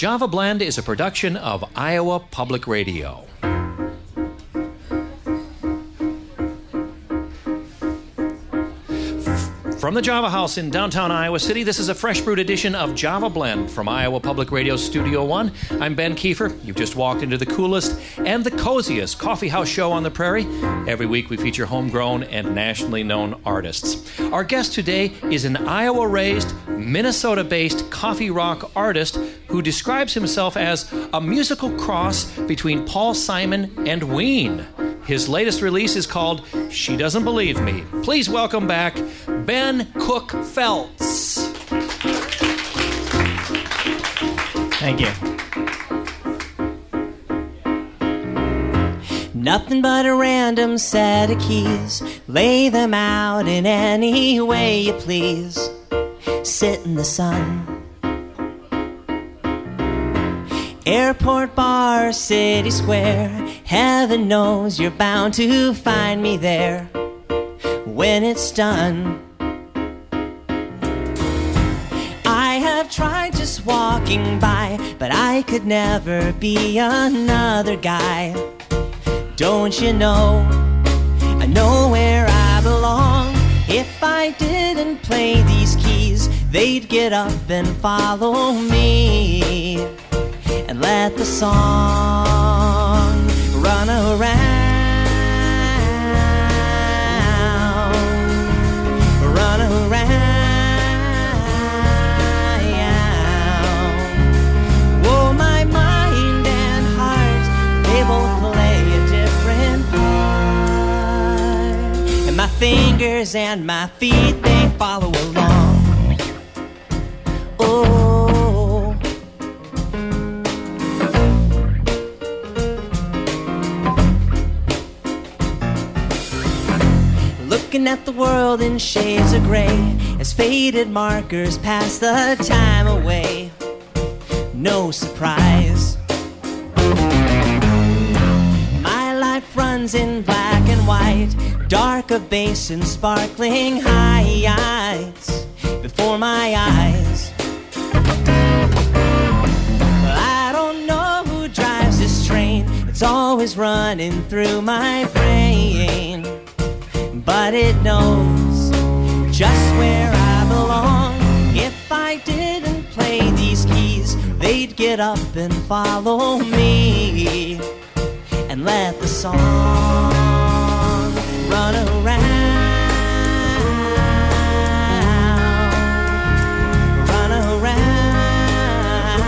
Java Blend is a production of Iowa Public Radio. From the Java House in downtown Iowa City, this is a fresh brewed edition of Java Blend from Iowa Public Radio Studio One. I'm Ben Kiefer. You've just walked into the coolest and the coziest coffee house show on the prairie. Every week we feature homegrown and nationally known artists. Our guest today is an Iowa-raised, Minnesota-based coffee rock artist who describes himself as a musical cross between Paul Simon and Ween. His latest release is called She Doesn't Believe Me. Please welcome back Ben Cook Felts. Thank you. Nothing but a random set of keys. Lay them out in any way you please. Sit in the sun. Airport bar, city square. Heaven knows you're bound to find me there when it's done. I have tried just walking by, but I could never be another guy. Don't you know, I know where I belong. If I didn't play these keys, they'd get up and follow me and let the song run around, run around. Oh, my mind and heart, they both play a different part. And my fingers and my feet, they follow along. Oh, looking at the world in shades of gray as faded markers pass the time away. No surprise, my life runs in black and white, dark of base and sparkling highlights before my eyes. Well, I don't know who drives this train, it's always running through my brain, but it knows just where I belong. If I didn't play these keys, they'd get up and follow me and let the song run around, run around.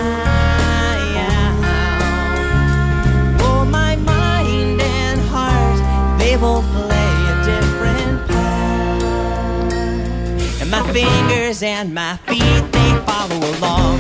Oh, my mind and heart, they both play a different part. And my fingers and my feet, they follow along.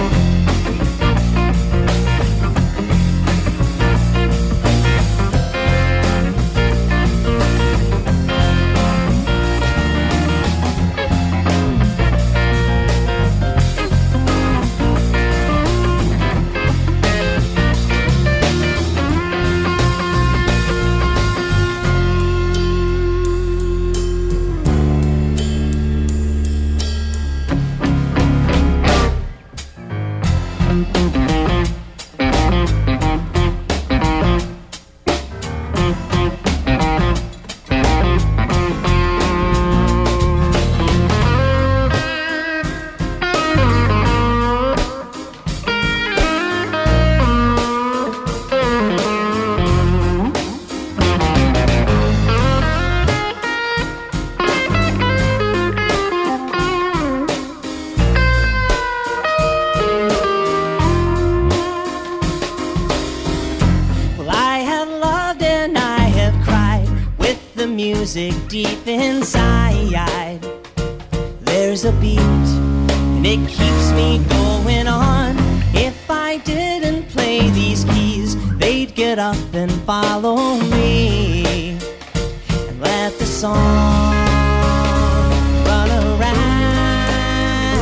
Deep inside, there's a beat, and it keeps me going on. If I didn't play these keys, they'd get up and follow me and let the song run around,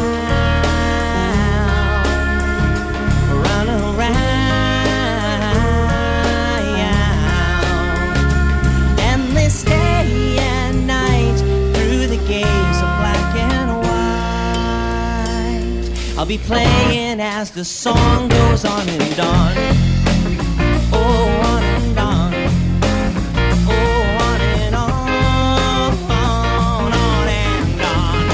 run around. Endless day and night through the gaze of black and white. I'll be playing as the song goes on and on. Oh, on and on. Oh, on and on. On and on.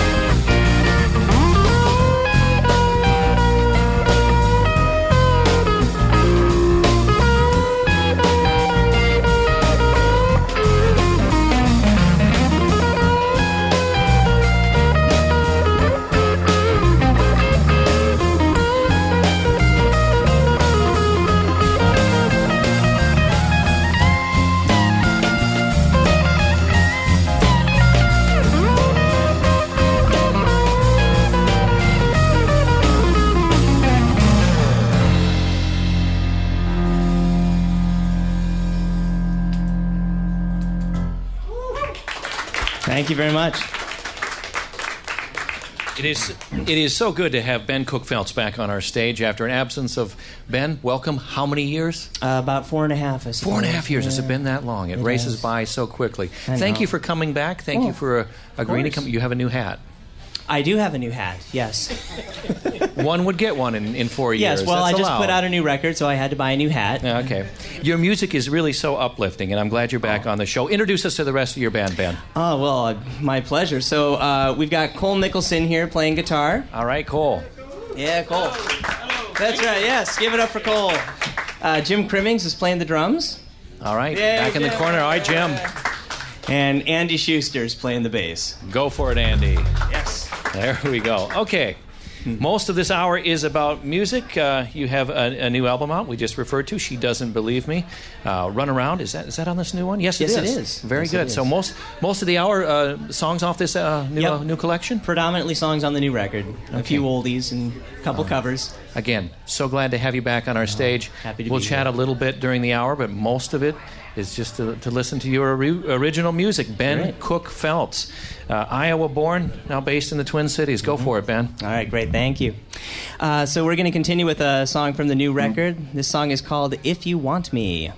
Thank you very much. It is so good to have Ben Cook Phelps back on our stage after an absence of Ben. Welcome. How many years? About 4.5, I suppose. 4.5 years. Yeah. Has it been that long? It races has. By so quickly. Thank you for coming back. Thank you for agreeing to come. You have a new hat. I do have a new hat, yes. One would get one in 4 years. Yes, well, That's I just allowed. put out a new record, so I had to buy a new hat. Okay. Your music is really so uplifting, and I'm glad you're back on the show. Introduce us to the rest of your band, Ben. Oh, well, my pleasure. So we've got Cole Nicholson here playing guitar. All right, Cole. Yeah, Cole. That's right, yes. Give it up for Cole. Jim Crimmings is playing the drums. All right, back in the corner. All right, Jim. And Andy Schuster's playing the bass. Go for it, Andy. Yes. There we go. Okay. Most of this hour is about music. You have a new album out we just referred to, She Doesn't Believe Me. Run Around, is that on this new one? Yes, it is. Yes, it is. Very yes, good. So most of the hour, songs off this new collection? Predominantly songs on the new record. A few oldies and a couple covers. Again, so glad to have you back on our stage. Happy to We'll be chat here. a little bit during the hour, but most of it is just to listen to your original music. Ben Great. Cook Phelps, Iowa born, now based in the Twin Cities. Go for it, Ben. All right, great, thank you. So we're going to continue with a song from the new record. This song is called If You Want Me.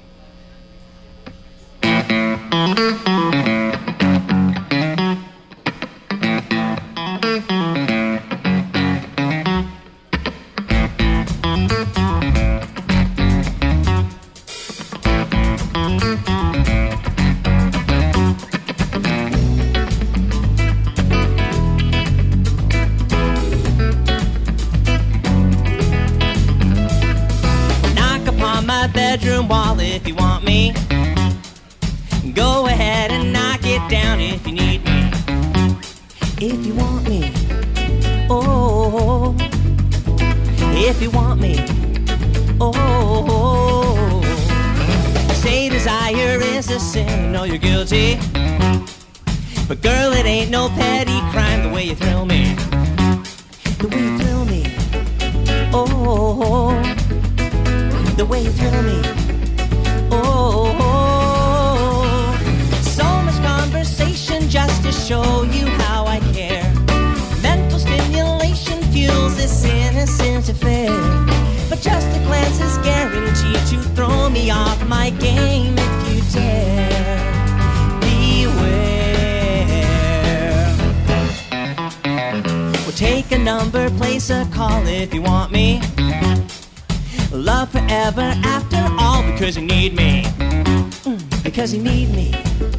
Bedroom wall if you want me. Go ahead and knock it down if you need me. If you want me. Oh, if you want me. Oh, say desire is a sin. No, you're guilty. But girl, it ain't no petty crime the way you thrill me. The way you thrill me. Oh, the way you thrill me. Oh, so much conversation just to show you how I care. Mental stimulation fuels this innocent affair. But just a glance is guaranteed to throw me off my game if you dare. Beware. Well, take a number, place a call if you want me. Love forever after all because you need me. Because you need me.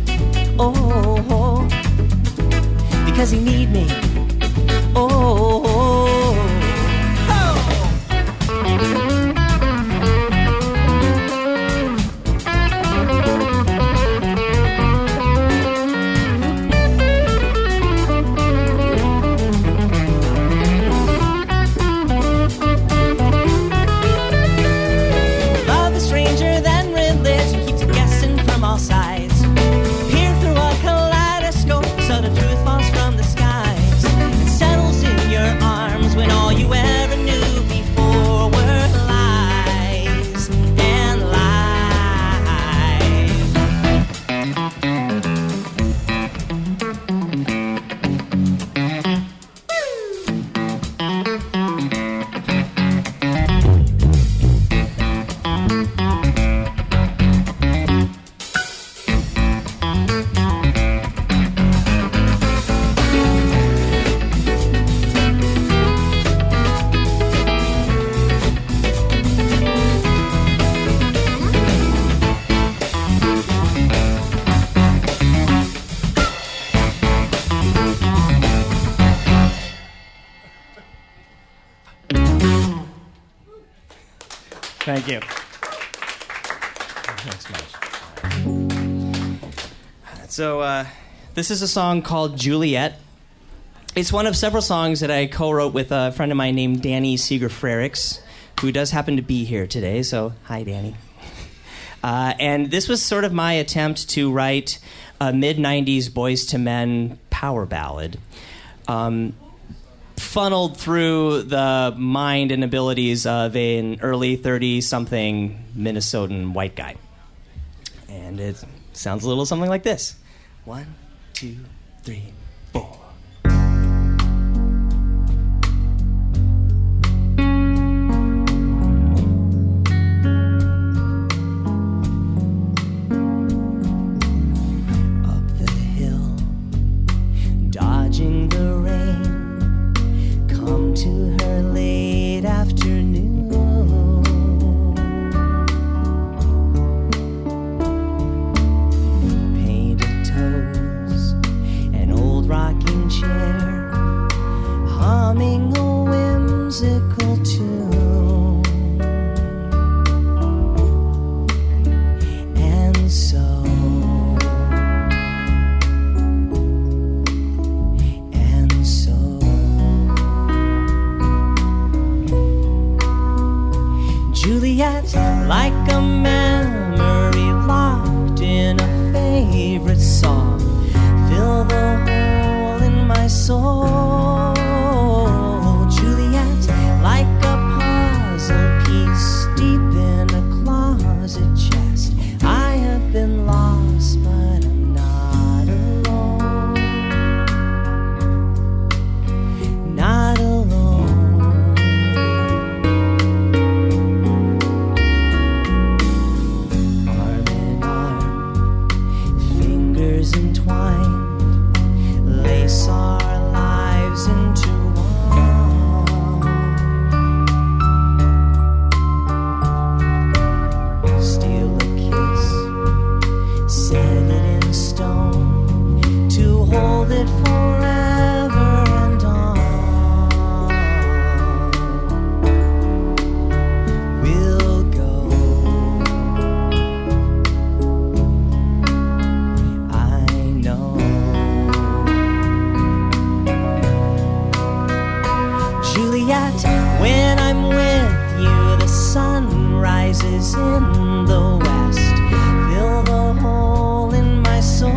Oh, because you need me. Oh, arms Thank you. So this is a song called Juliet. It's one of several songs that I co-wrote with a friend of mine named Danny Seeger-Frericks, who does happen to be here today. So hi, Danny. And this was sort of my attempt to write a mid-'90s Boys to Men power ballad, funneled through the mind and abilities of an early 30-something Minnesotan white guy. And it sounds a little something like this. 1, 2, 3, 4. Juliet, like a memory locked in a favorite song, fill the hole in my soul. Juliet, like a puzzle piece deep in a closet chest. I have been lost, but I'm not alone. Not alone. Entwined, lace our lives into one. Steal a kiss, set it in stone, to hold it forever and on. We'll go. Juliet, when I'm with you, the sun rises in the west. Fill the hole in my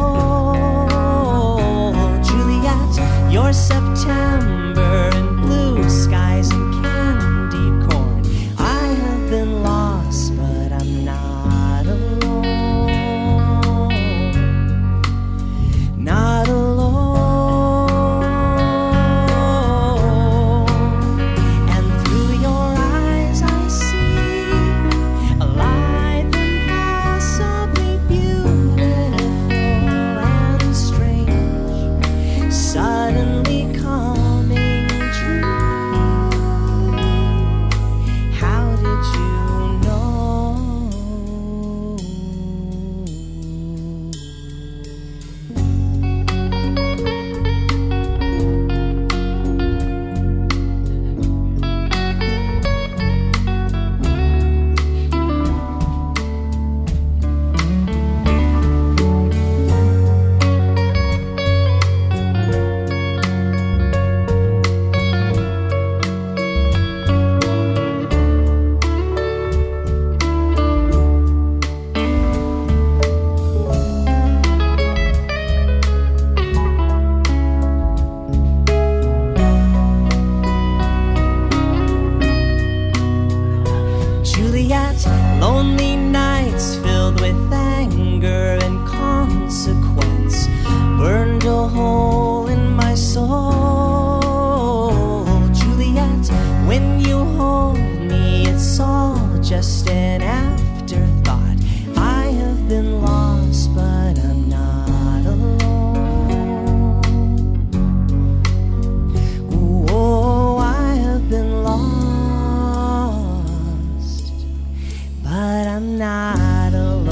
soul. Juliet, your September and blue skies and candy corn. I have been lost, but I'm not alone. Not alone. Lonely nights filled with anger and consequence burned a hole in my soul. Juliet, when you hold me, it's all just an afterthought. I have been lost, but I'm not alone. Oh, I have been lost, but I'm not alone.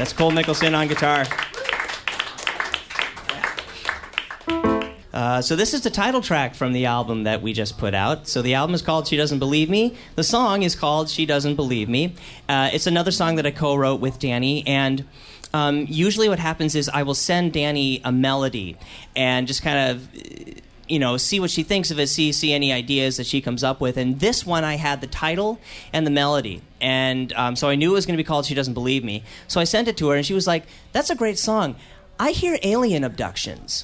That's Cole Mickelson on guitar. So this is the title track from the album that we just put out. So the album is called She Doesn't Believe Me. The song is called She Doesn't Believe Me. It's another song that I co-wrote with Danny, and usually what happens is I will send Danny a melody and just kind of, see what she thinks of it, see any ideas that she comes up with. And this one I had the title and the melody. And so I knew it was going to be called She Doesn't Believe Me. So I sent it to her, and she was like, "That's a great song. I hear alien abductions."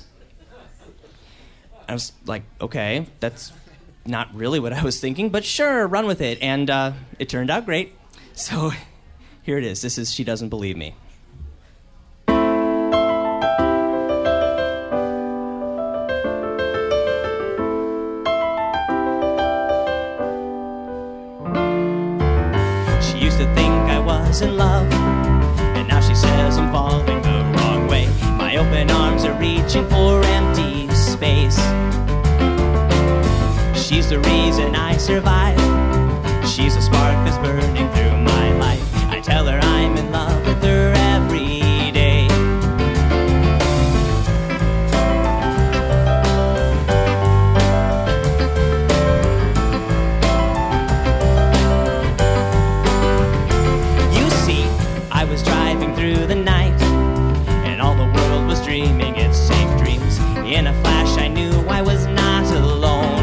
I was like, okay, that's not really what I was thinking, but sure, run with it. And it turned out great. So here it is. This is She Doesn't Believe Me. She used to think I was in love, and now she says I'm falling the wrong way. My open arms are reaching for empty space. She's the reason I survive. She's a spark that's burning through my life. I tell her I'm in love with her every day. You see, I was driving through the night, and all the world was dreaming its same dreams. In a flash I knew I was not alone.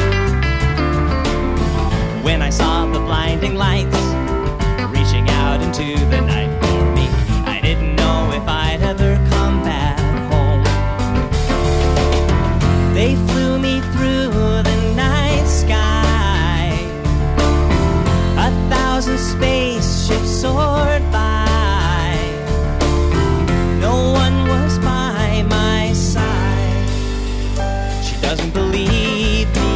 When I saw the blinding lights reaching out into the night for me, I didn't know if I'd ever come back home. They flew me through the night sky. 1,000 spaceships soared by. No one was by my side. She doesn't believe me.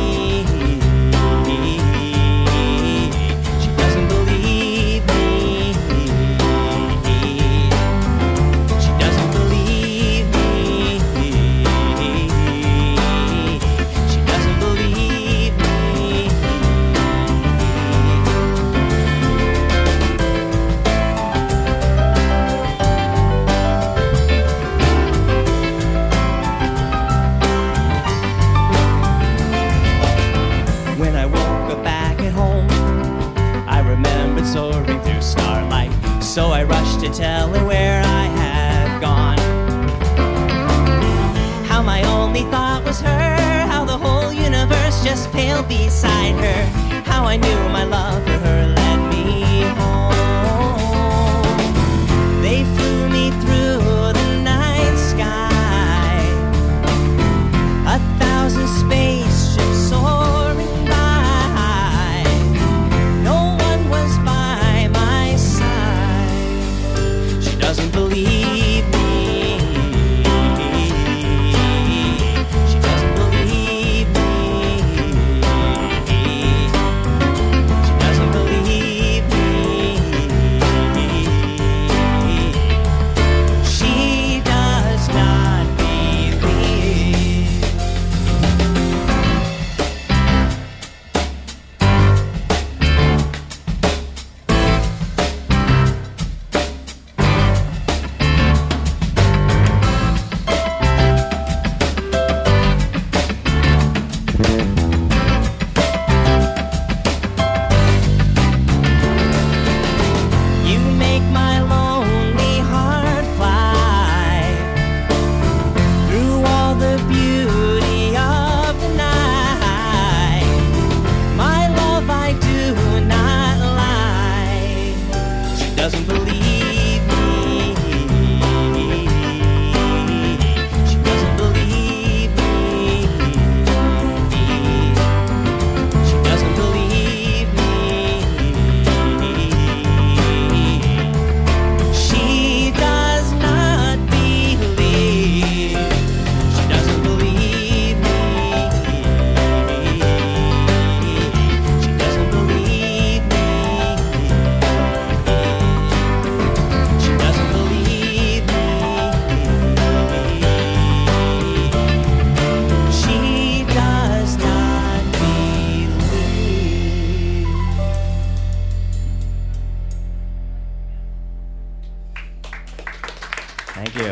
Soaring through starlight, so I rushed to tell her where I had gone. How my only thought was her, how the whole universe just paled beside her, how I knew my love for her led me home. They flew me through the night sky, 1,000 spaceships soaring by. Doesn't believe me. She doesn't believe me. She doesn't you.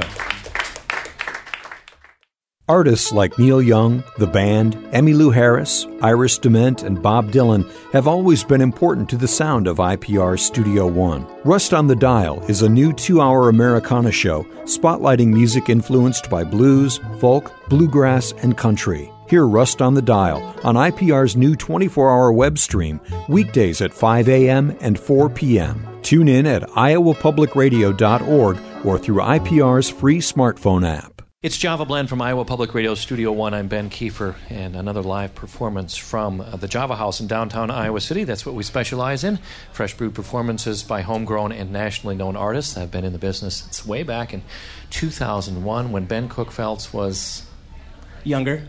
Artists like Neil Young, the band, Emmylou Harris, Iris DeMent, and Bob Dylan have always been important to the sound of IPR Studio One. Rust on the Dial is a new 2-hour Americana show spotlighting music influenced by blues, folk, bluegrass, and country. Hear Rust on the Dial on IPR's new 24-hour web stream, weekdays at 5 a.m. and 4 p.m. Tune in at iowapublicradio.org or through IPR's free smartphone app. It's Java Blend from Iowa Public Radio Studio One. I'm Ben Kiefer, and another live performance from the Java House in downtown Iowa City. That's what we specialize in. Fresh brewed performances by homegrown and nationally known artists. I've been in the business since way back in 2001 when Ben Cookfeltz was... Younger?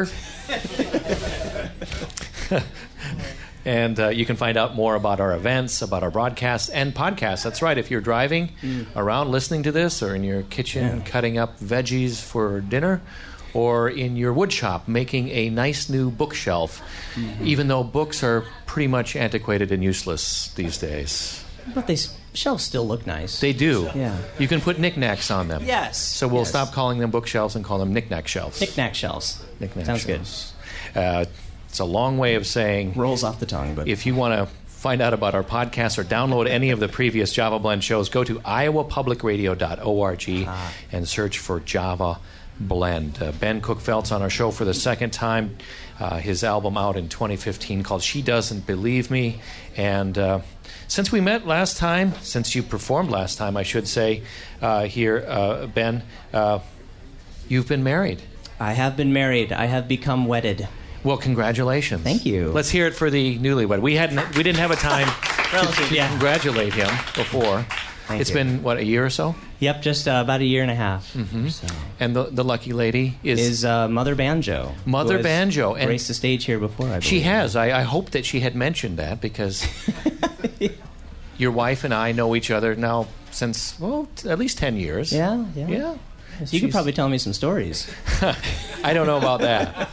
And you can find out more about our events, about our broadcasts and podcasts. That's right. If you're driving around listening to this, or in your kitchen cutting up veggies for dinner, or in your wood shop making a nice new bookshelf, even though books are pretty much antiquated and useless these days. But shelves still look nice. They do. Yeah. You can put knickknacks on them. Yes. So we'll stop calling them bookshelves and call them knickknack shelves. Knickknack shelves. Sounds shelves. Good. It's a long way of saying... Rolls off the tongue, but... If you want to find out about our podcast or download any of the previous Java Blend shows, go to iowapublicradio.org and search for Java Blend. Ben Cookfeltz on our show for the second time. His album out in 2015 called She Doesn't Believe Me. And since we met last time, since you performed last time, I should say, here, Ben, you've been married. I have been married. I have become wedded. Well, congratulations. Thank you. Let's hear it for the newlywed. We didn't have a time to congratulate him before. It's been, what, a year or so? Yep, just about a year and a half. Mm-hmm. So. And the lucky lady is Mother Banjo. Mother Banjo. And graced the stage here before, I believe. She has. I hope that she had mentioned that, because your wife and I know each other now since, well, at least 10 years. Yeah. So you could probably tell me some stories. I don't know about that.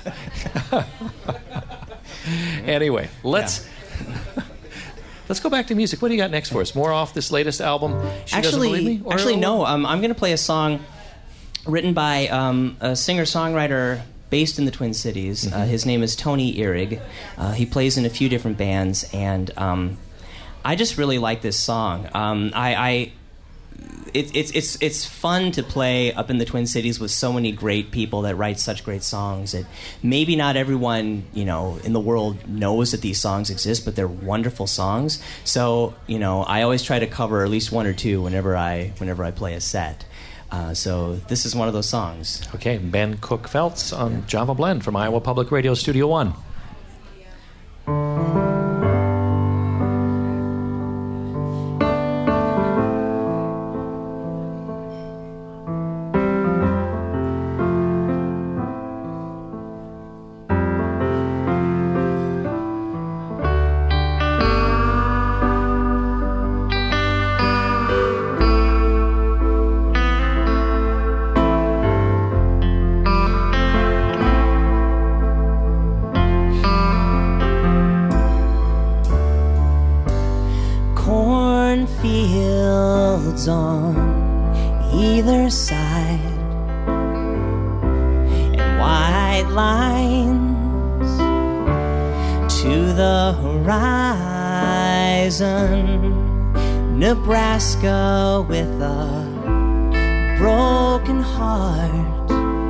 Anyway, let's go back to music. What do you got next for us? More off this latest album, She Doesn't Believe Me? No. I'm going to play a song written by a singer-songwriter based in the Twin Cities. His name is Tony Ihrig. He plays in a few different bands, and I just really like this song. It's fun to play up in the Twin Cities with so many great people that write such great songs that maybe not everyone, in the world knows that these songs exist, but they're wonderful songs. So, I always try to cover at least one or two whenever I play a set. So this is one of those songs. Okay, Ben Cookfeltz on Java Blend from Iowa Public Radio Studio One. Cornfields on either side, and white lines to the horizon. Nebraska with a broken heart.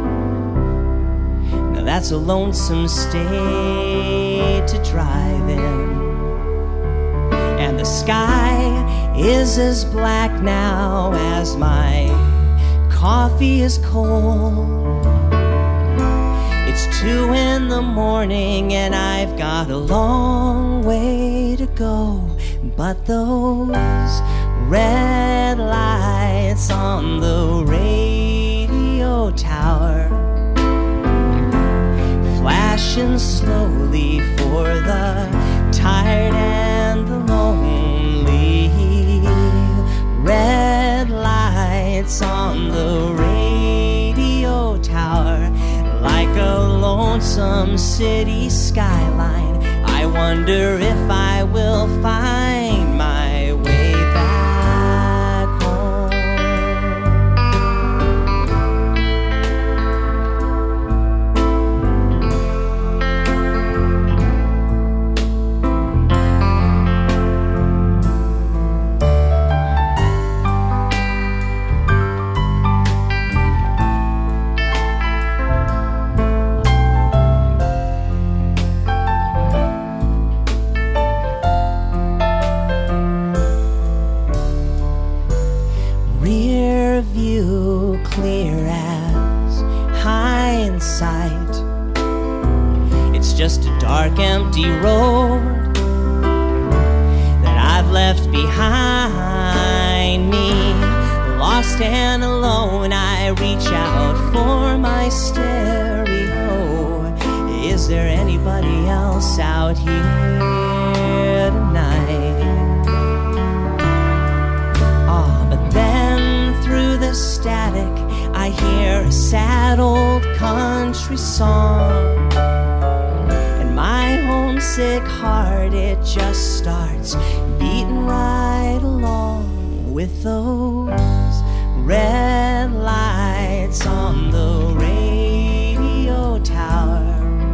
Now that's a lonesome state to drive in. And the sky is as black now as my coffee is cold. It's 2 a.m. and I've got a long way to go. But those red lights on the radio tower, flashing slowly for the tired and the lonely. Red lights on the radio tower, like a lonesome city skyline. I wonder if I will find my way back home. as hindsight. It's just a dark, empty road that I've left behind me. Lost and alone, I reach out for my stereo. Is there anybody else out here tonight? But then through the static, I hear a sad old country song. And my homesick heart, it just starts beating right along with those red lights on the radio tower,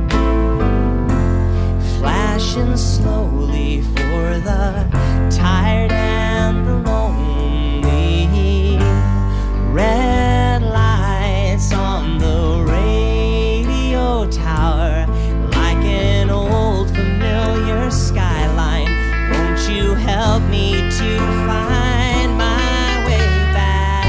flashing slowly for the tired and the lonely. Red lights on the radio tower, like an old familiar skyline. Won't you help me to find my way back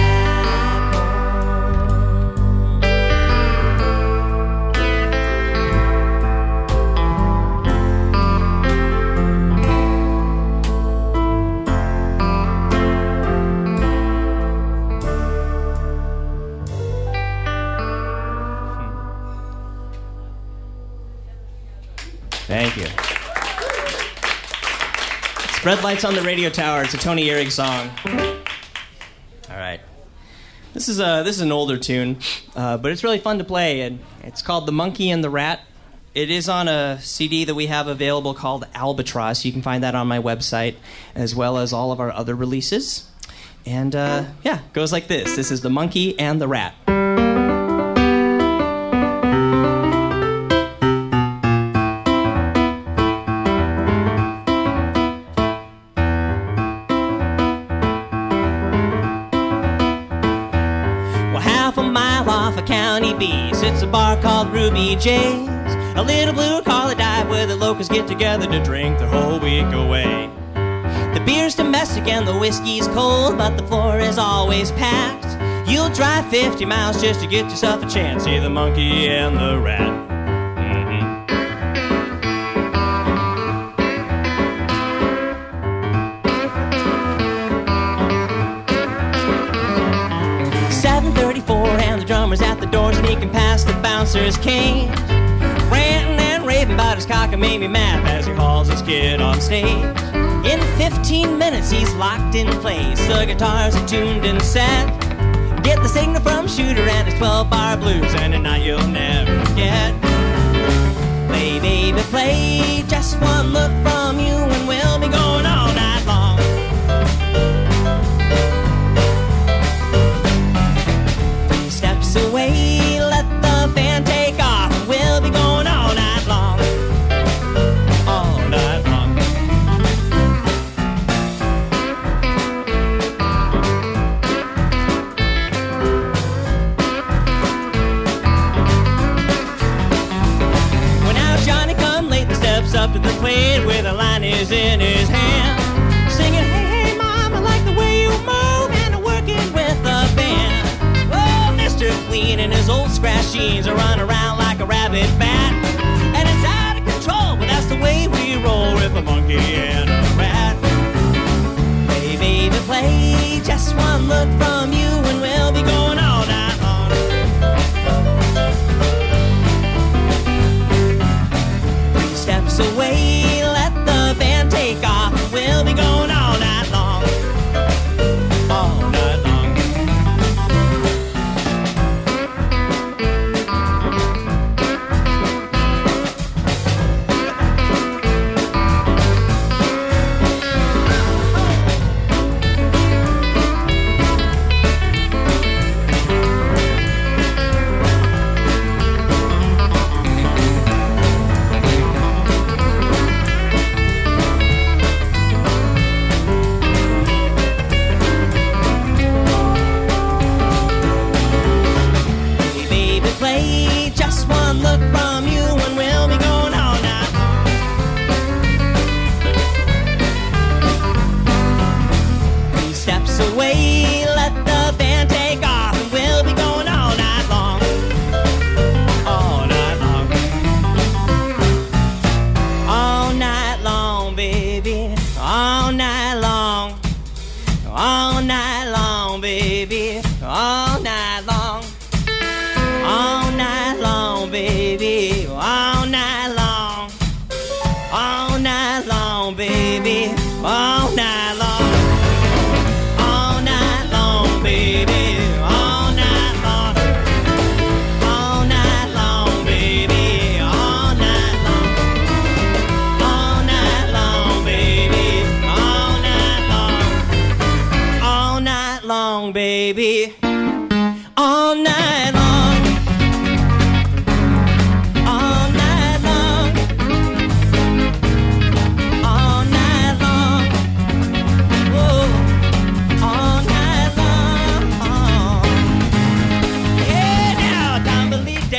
Thank you. It's Red Lights on the Radio Tower. It's a Tony Ehrig song. All right. This is an older tune, but it's really fun to play, and it's called The Monkey and the Rat. It is on a CD that we have available called Albatross. You can find that on my website, as well as all of our other releases. And it goes like this. This is The Monkey and the Rat. County B sits a bar called Ruby J's, a little blue collar dive where the locals get together to drink their whole week away. The beer's domestic and the whiskey's cold, but the floor is always packed. You'll drive 50 miles just to get yourself a chance. See The Monkey and the Rat. 7:34 and the drummer's at the door, sneaking past the bouncer's cage, ranting and raving about his cock and made me mad as he hauls his kid on stage. In 15 minutes he's locked in place, the guitars are tuned and set. Get the signal from Shooter and his 12-bar blues, and a night you'll never forget. Play, baby, play, just one look from you and we'll be going all night long. 3 steps away, let the band take off, and we'll be going all night long. All night long. Up to the plate where the line is in his hand, singing, hey, hey, mom, I like the way you move, and working with the band. Oh, Mr. Clean and his old scratch jeans are running around like a rabid bat, and it's out of control, but that's the way we roll with a monkey and a rat. Play, baby, play, just one look from you and we'll be going all night long. Steps away, let the band take off, and we'll be going all night long. All night long.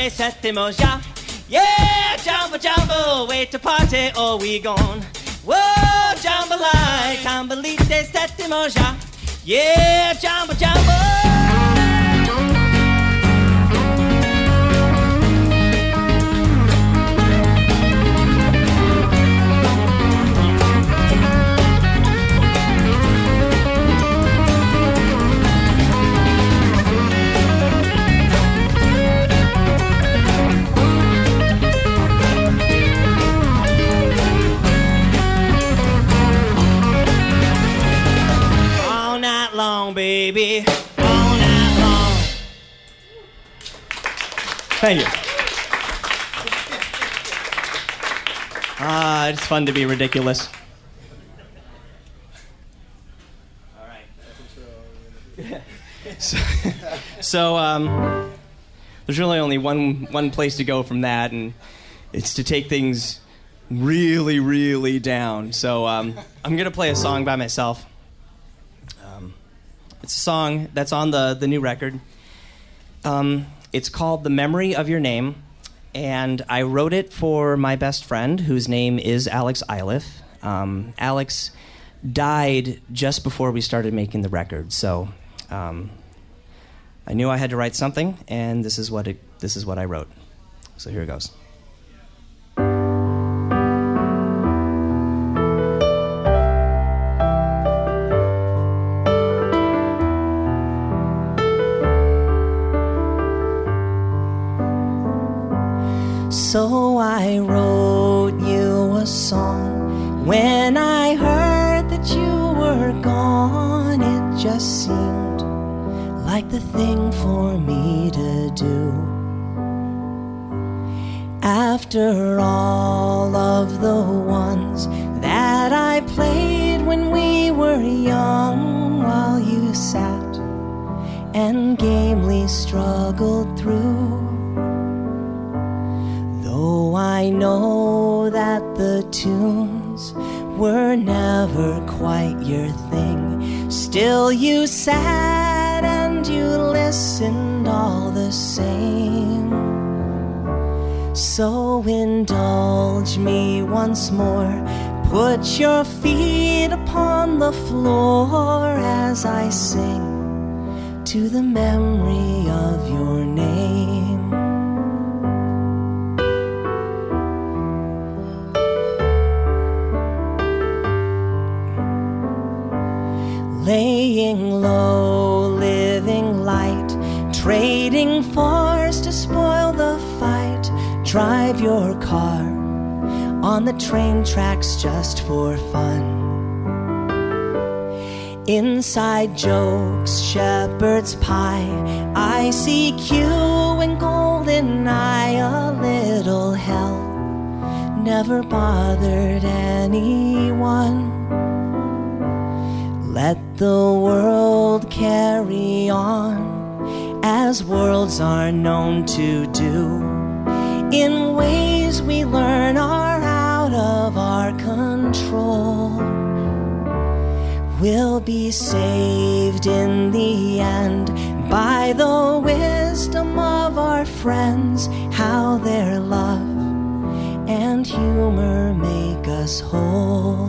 de sétimo ya. Yeah, jumbo, jumbo, way to party, oh, we gone. Whoa, jambalaya, tambalite, sétimo ya. Yeah, jumbo, jumbo. Baby, all night long. Thank you. It's fun to be ridiculous. All right. So, there's really only one place to go from that, and it's to take things really, really down. So, I'm gonna play a song by myself. It's a song that's on the new record. It's called The Memory of Your Name, and I wrote it for my best friend, whose name is Alex Iliff. Alex died just before we started making the record, so I knew I had to write something, and this is what I wrote. So here it goes. So I wrote you a song. When I heard that you were gone, it just seemed like the thing for me to do. After all of the ones that I played when we were young, while you sat and gamely struggled through. Though I know that the tunes were never quite your thing, still you sat and you listened all the same. So indulge me once more, put your feet upon the floor as I sing to the memory of your name. Laying low, living light, trading force to spoil the fight. Drive your car on the train tracks just for fun. Inside jokes, shepherd's pie, ICQ and golden eye. A little hell never bothered anyone. Let the world carry on, as worlds are known to do, in ways we learn are out of our control. We'll be saved in the end by the wisdom of our friends, how their love and humor make us whole.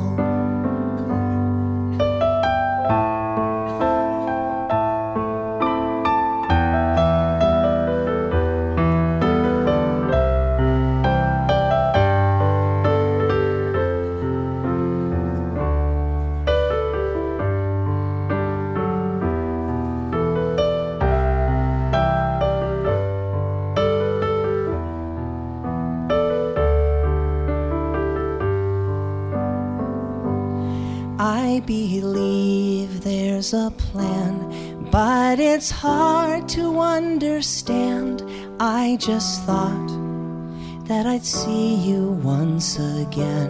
I believe there's a plan, but it's hard to understand. I just thought that I'd see you once again.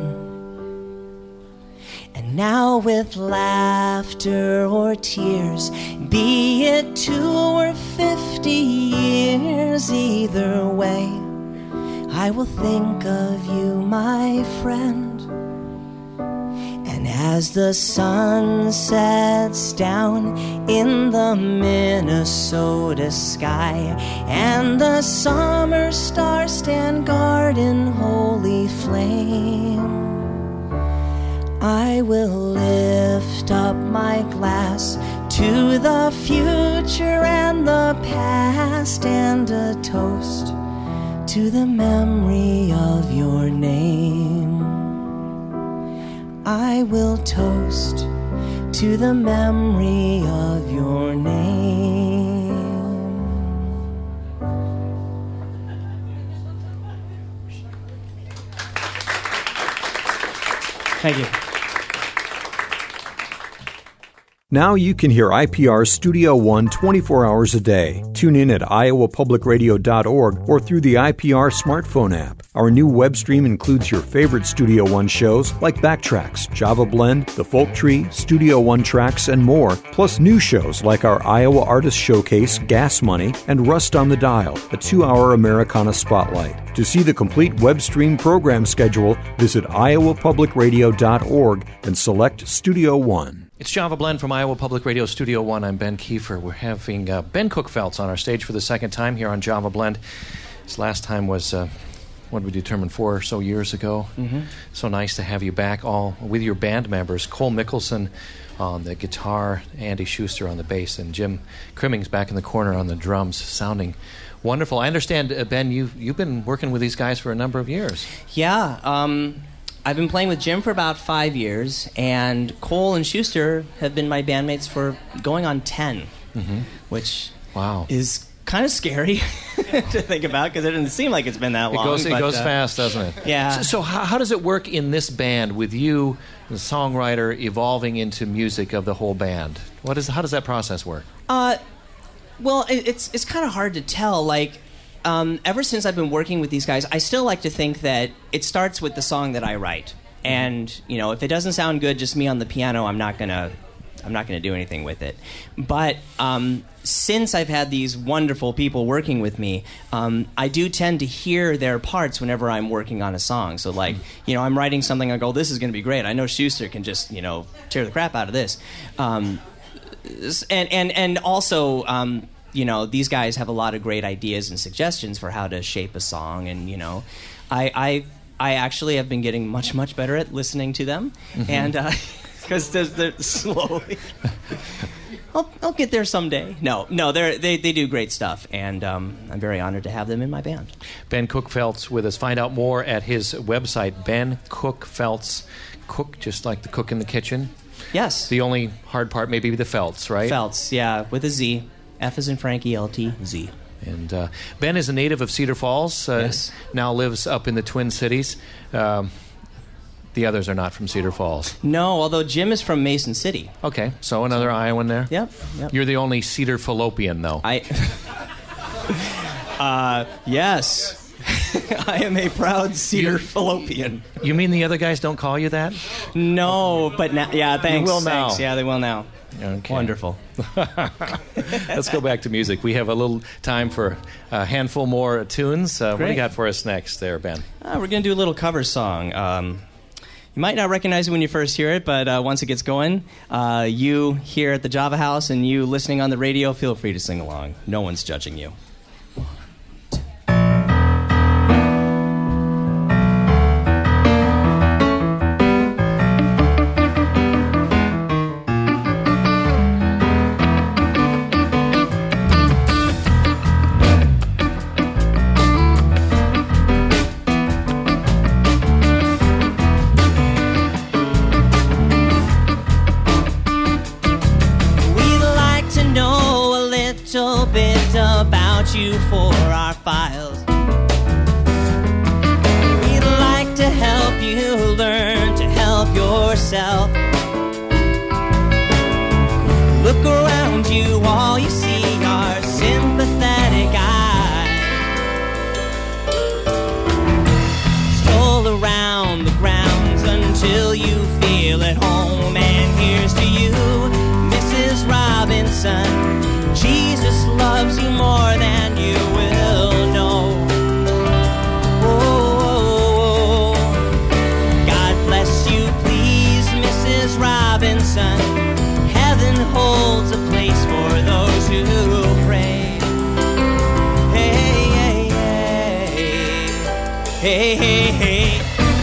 And now with laughter or tears, be it 2 or 50 years, either way, I will think of you, my friend. And As the sun sets down in the Minnesota sky, and the summer stars stand guard in holy flame, I will lift up my glass to the future and the past, and a toast to the memory of your name. I will toast to the memory of your name. Thank you. Now you can hear IPR Studio One 24 hours a day. Tune in at iowapublicradio.org or through the IPR smartphone app. Our new web stream includes your favorite Studio One shows like Backtracks, Java Blend, The Folk Tree, Studio One Tracks, and more, plus new shows like our Iowa Artist Showcase, Gas Money, and Rust on the Dial, a 2-hour Americana Spotlight. To see the complete web stream program schedule, visit iowapublicradio.org and select Studio One. It's Java Blend from Iowa Public Radio Studio One. I'm Ben Kiefer. We're having Ben Cookfeltz on our stage for the second time here on Java Blend. His last time was, what did we determine, 4 or so years ago? Mm-hmm. So nice to have you back, all with your band members. Cole Mickelson on the guitar, Andy Schuster on the bass, and Jim Crimmings back in the corner on the drums, sounding wonderful. I understand, Ben, you've been working with these guys for a number of years. Yeah, I've been playing with Jim for about 5 years, and Cole and Schuster have been my bandmates for going on 10, which is kind of scary to think about because it doesn't seem like it's been that long. It goes fast, doesn't it? Yeah. So how does it work in this band with you, the songwriter, evolving into music of the whole band? How does that process work? Well, it's kind of hard to tell. Like, ever since I've been working with these guys, I still like to think that it starts with the song that I write. And, you know, if it doesn't sound good, just me on the piano, I'm not gonna do anything with it. But since I've had these wonderful people working with me, I do tend to hear their parts whenever I'm working on a song. So, like, you know, I'm writing something, I go, this is going to be great. I know Schuster can just, you know, tear the crap out of this. And also, you know, these guys have a lot of great ideas and suggestions for how to shape a song. And, you know, I actually have been getting much, much better at listening to them. And because they're slowly... I'll get there someday. No, they do great stuff, and I'm very honored to have them in my band. Ben Cookfeltz with us. Find out more at his website, Ben Cookfeltz. Cook, just like the cook in the kitchen. Yes. The only hard part may be the Feltz, right? Feltz, yeah, with a Z. F as in Frankie, L-T, Z. And Ben is a native of Cedar Falls. Yes. Now lives up in the Twin Cities. The others are not from Cedar Falls. No, although Jim is from Mason City. Okay, so another Iowan there? Yep. You're the only Cedar Fallopian, though. Yes. I am a proud Cedar Fallopian. You mean the other guys don't call you that? No, but now, yeah, thanks. You will now. Thanks. Yeah, they will now. Okay. Wonderful. Let's go back to music. We have a little time for a handful more tunes. What do you got for us next there, Ben? We're going to do a little cover song. You might not recognize it when you first hear it, but once it gets going, you here at the Java House and you listening on the radio, feel free to sing along. No one's judging you. You for our files. We'd like to help you learn to help yourself. Look around you, all you see are sympathetic eyes. Stroll around the grounds until you feel at home. And here's to you, Mrs. Robinson. Jesus loves you more than you will know. Oh, God bless you, please, Mrs. Hey, hey, hey.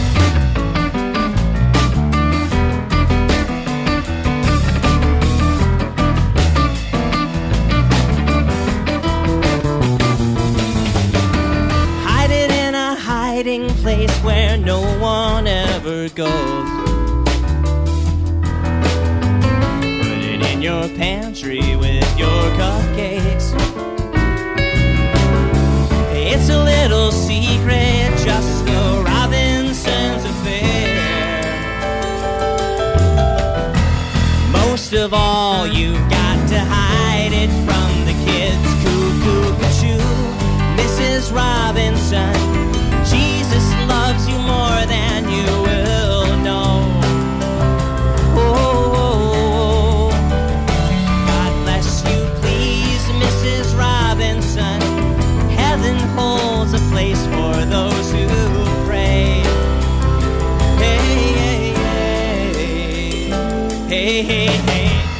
Hide it in a hiding place where no one ever goes. Put it in your pantry with your cupcakes. It's a little secret, just a Robinson's affair. Most of all, you've got to hide it from the kids. Cuckoo, cuckoo, Mrs. Robinson. Jesus loves you more than you will know. Oh, God bless you, please, Mrs. Robinson. Heaven holds a place for those who pray. Hey, hey, hey, hey, hey, hey.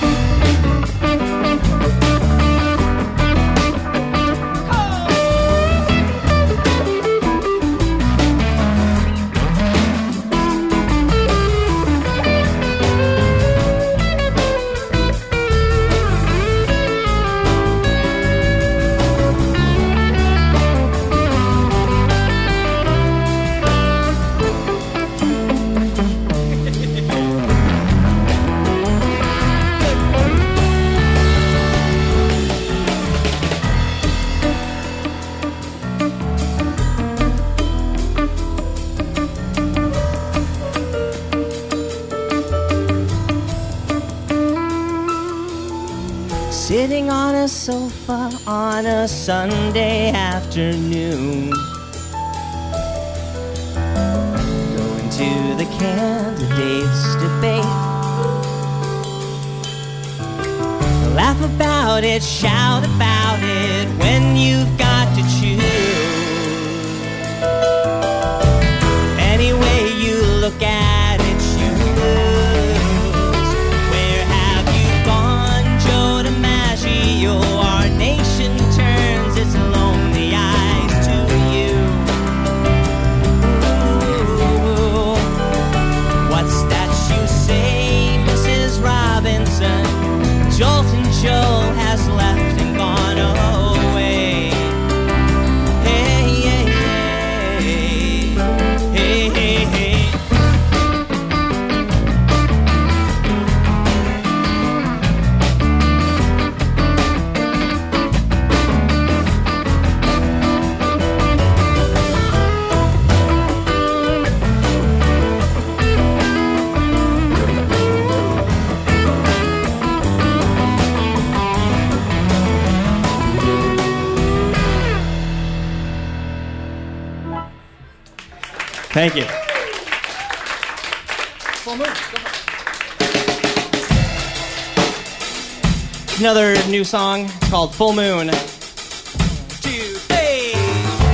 Sitting on a sofa on a Sunday afternoon, going to the candidates' debate. Laugh about it, shout about it when you've got to choose. Any way you look at it, you lose. Where have you gone, Joe DiMaggio? Our nation turns its lonely eyes to you. Ooh, what's that you say, Mrs. Robinson? Jolton Joe has left and gone away. Hey, hey, hey, hey, hey, hey. Thank you. Another new song. It's called Full Moon. 1, 2, 3.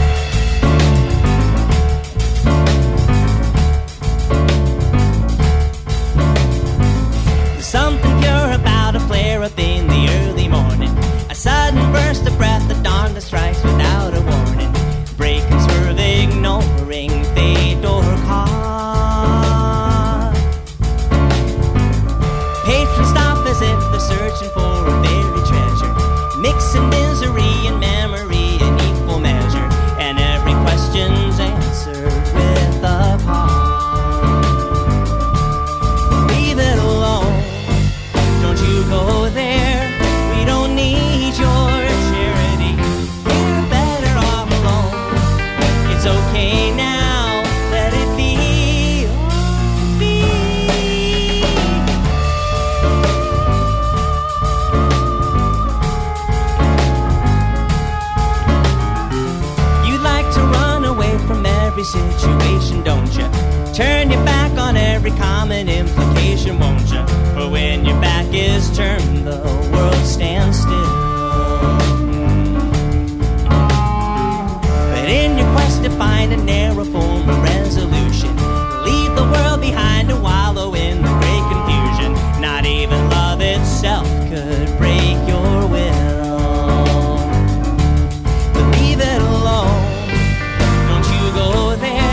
There's something pure about a flare up in the early morning. A sudden burst of breath, the dawn that strikes without a warning. Break and swerve, ignoring fate or cause. Patrons stop as if they're searching for a buried treasure, mixing misery and memory in equal measure, and every question's answered with a pause. Leave it alone, don't you go there. We don't need your charity. We're better off alone. It's okay now, let it be. Oh, be. You'd like to run away from every situation, don't you? Turn your back on every common implication, won't you? For when your back is turned, the world stands still. But in your quest to find a narrow form of resolution, leave the world behind and wallow in the great confusion. Not even love itself could break your will. But leave it alone, don't you go there.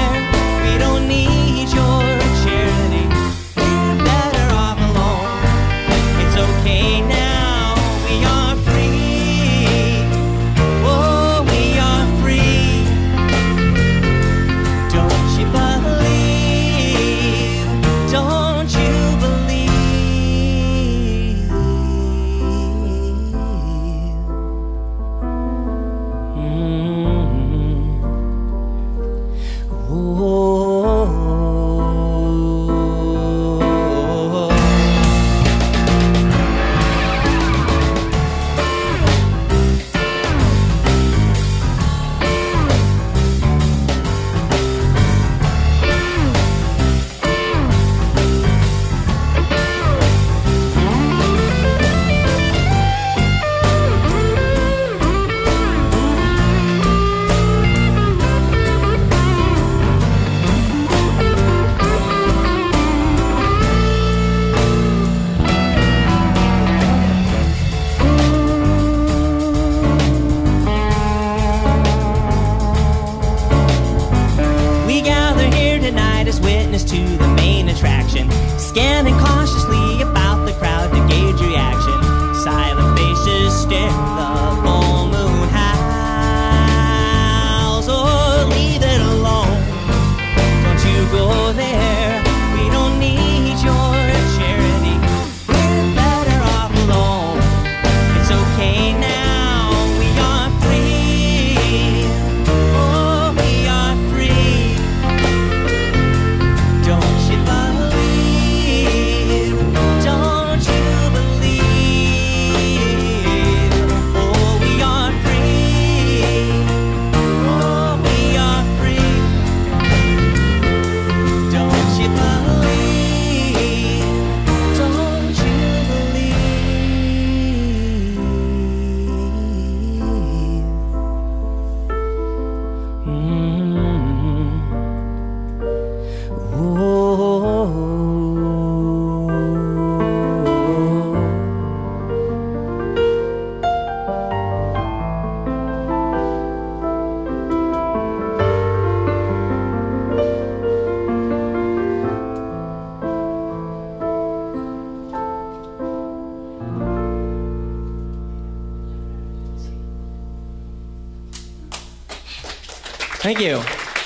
Thank you.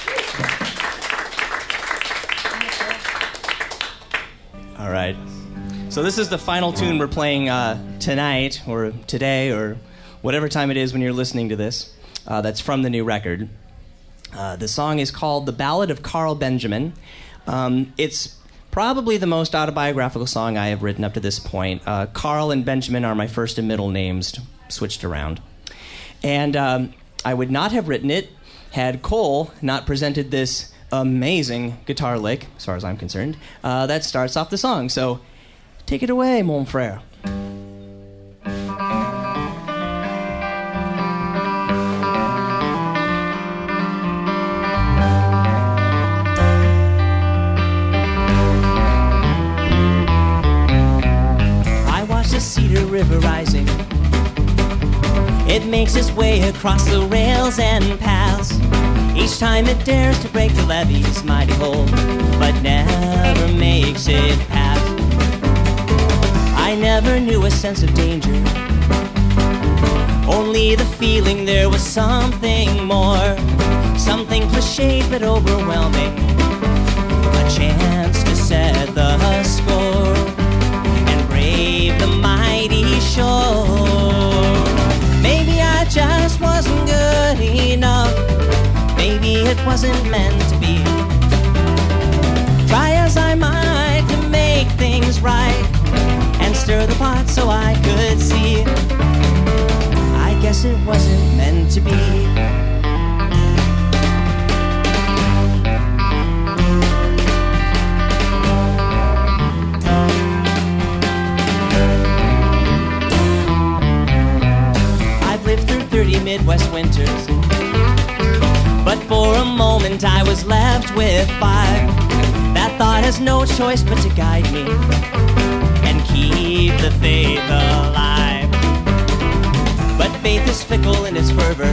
All right. So this is the final tune we're playing tonight, or today, or whatever time it is when you're listening to this. That's from the new record. The song is called The Ballad of Carl Benjamin. It's probably the most autobiographical song I have written up to this point. Carl and Benjamin are my first and middle names switched around. And I would not have written it had Cole not presented this amazing guitar lick, as far as I'm concerned, that starts off the song. So take it away, mon frère. I watch the Cedar River rising. It makes its way across the rails and paths. Each time it dares to break the levee's mighty hold, but never makes it past. I never knew a sense of danger, only the feeling there was something more, something cliched but overwhelming, a chance to set the score and brave the mighty shore. Maybe I just wasn't good enough. Maybe it wasn't meant to be. Try as I might to make things right and stir the pot so I could see. I guess it wasn't meant to be. I've lived through 30 Midwest winters, but for a moment I was left with 5. That thought has no choice but to guide me and keep the faith alive. But faith is fickle in its fervor.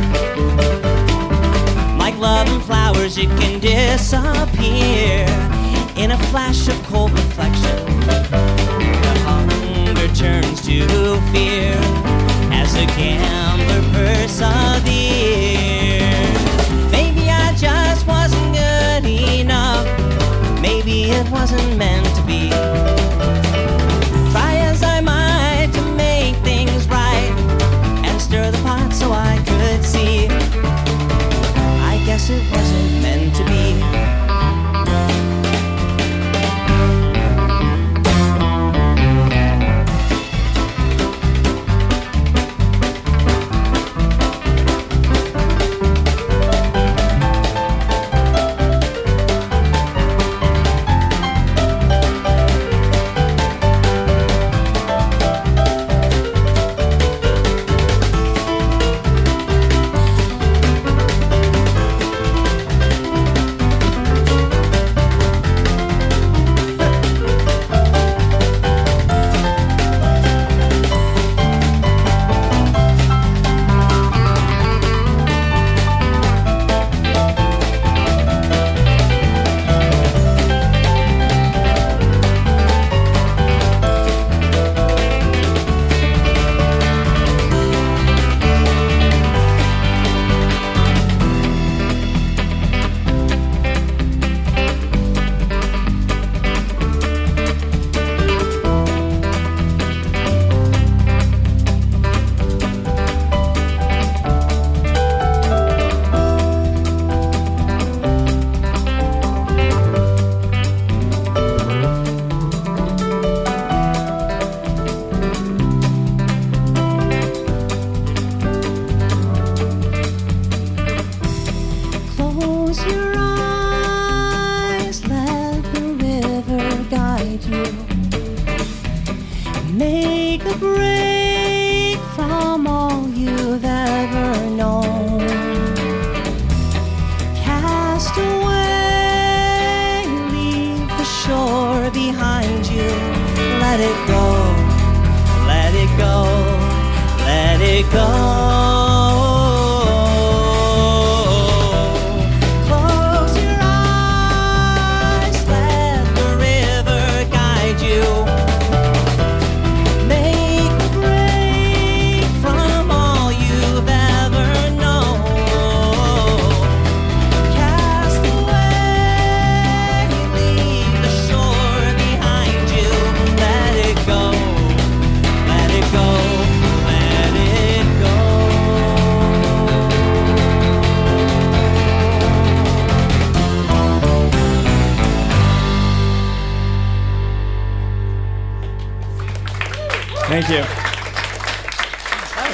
Like love and flowers, it can disappear in a flash of cold reflection. The hunger turns to fear as a gambler perseveres. Maybe I just wasn't good enough. Maybe it wasn't meant to be. Try as I might to make things right and stir the pot so I could see. I guess it wasn't meant to be. Thank you. That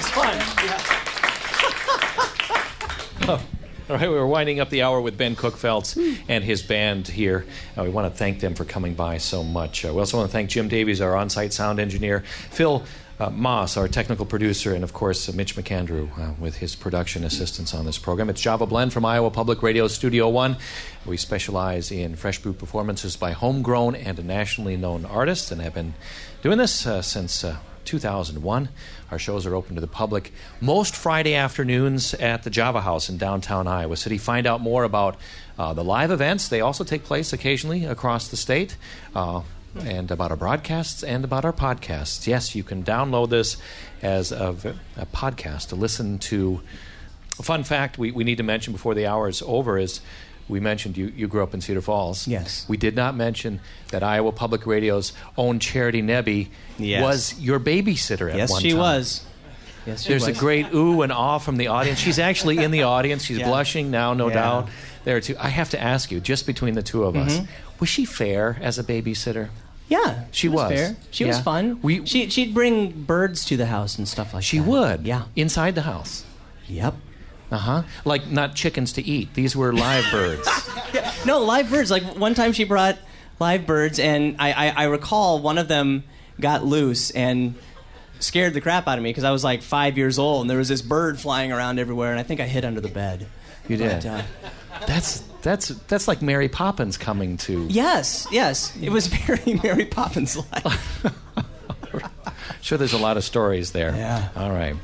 was fun. All right, we're winding up the hour with Ben Cookfeltz and his band here. We want to thank them for coming by so much. We also want to thank Jim Davies, our on-site sound engineer, Phil Moss, our technical producer, and, of course, Mitch McAndrew with his production assistance on this program. It's Java Blend from Iowa Public Radio Studio One. We specialize in fresh brew performances by homegrown and nationally known artists and have been doing this since 2001. Our shows are open to the public most Friday afternoons at the Java House in downtown Iowa City. Find out more about the live events. They also take place occasionally across the state. And about our broadcasts and about our podcasts. Yes, you can download this as a podcast to listen to. A fun fact we need to mention before the hour is over is we mentioned you grew up in Cedar Falls. Yes. We did not mention that Iowa Public Radio's own Charity Nebbe was your babysitter at one time. Yes, she was. There's a great ooh and ah from the audience. She's actually in the audience. She's blushing now, no doubt. There too. I have to ask you, just between the two of us, was she fair as a babysitter? Yeah, she was fair. She was fun. She'd bring birds to the house and stuff like that. She would? Yeah. Inside the house? Yep. Uh-huh. Like not chickens to eat. These were live birds. No, live birds. Like one time she brought live birds, and I recall one of them got loose and scared the crap out of me because I was like 5 years old, and there was this bird flying around everywhere, and I think I hid under the bed. You did? But, That's like Mary Poppins coming to... Yes. It was very Mary Poppins-like. Sure, there's a lot of stories there. Yeah. All right.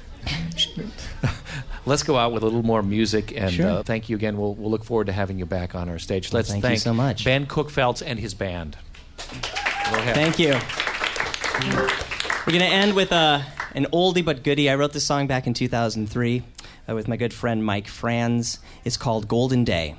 Let's go out with a little more music, and thank you again. We'll look forward to having you back on our stage. Let's thank you so much. Ben Cookfeltz and his band. Go ahead. Thank you. We're going to end with an oldie but goodie. I wrote this song back in 2003 with my good friend Mike Franz. It's called Golden Day.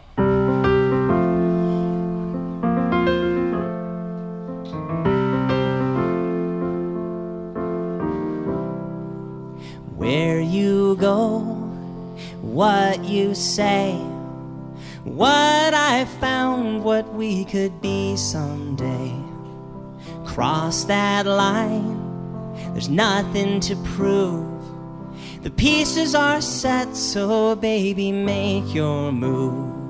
Where you go, what you say, what I found, what we could be someday. Cross that line, there's nothing to prove. The pieces are set, so baby, make your move.